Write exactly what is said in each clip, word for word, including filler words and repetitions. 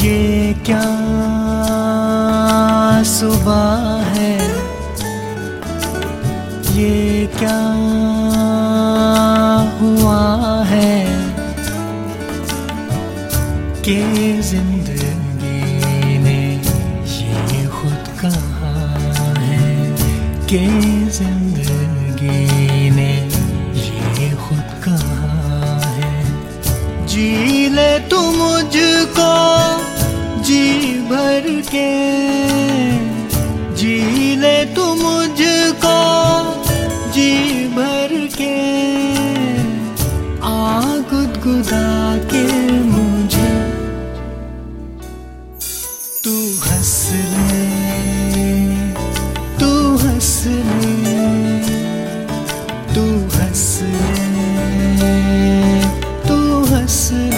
ये क्या सुबह है, ये क्या हुआ है कि जिंदगी ने ये खुद कहा है, कि जिंदगी ने ये खुद कहा है। जी ले तू मुझको जी भर के, जी ले तू मुझको जी भर के, आ गुदगुदा के मुझे तू हंस ले, तू हंस ले, तू हंस ले, तू हंस ले।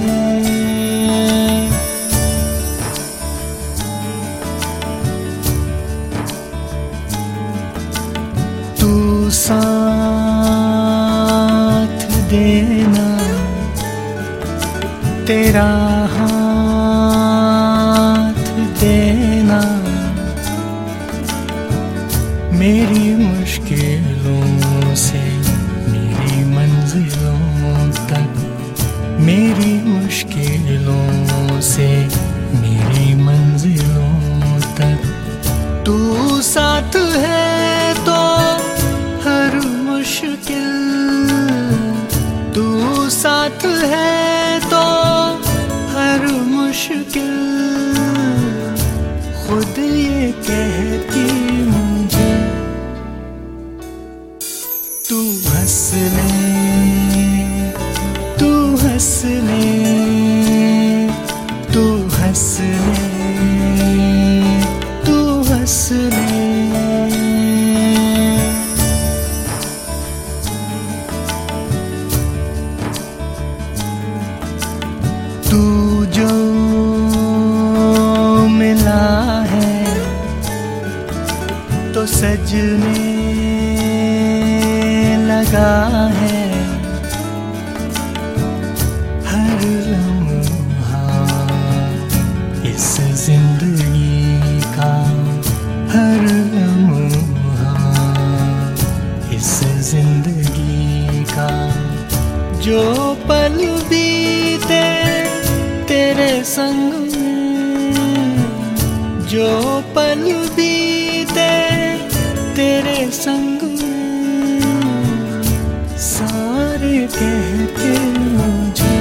तू साथ देना, तेरा हाथ देना, मेरी मुश्किलों से मेरी मंजिलों तक, मेरी मुश्किलों से मेरी मंजिलों तक। तू साथ है तो हर मुश्किल, तू साथ है तो हर मुश्किल खुद ये कहती मुझे तू हंस ले, तू हंस ले, तू हंस ले, तू हंस ले। तू जो मिला है तो सजने लगा है, हर लम्हा इस जिंदगी का, हर लम्हा इस जिंदगी का। जो पल बीते तेरे संग में, जो पल बीते तेरे संग में, सारे कहते मुझे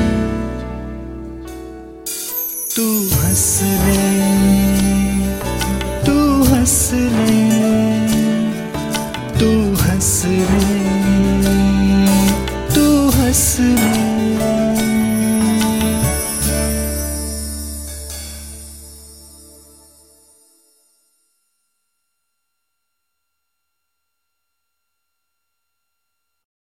तू हंस ले, तू हंस ले।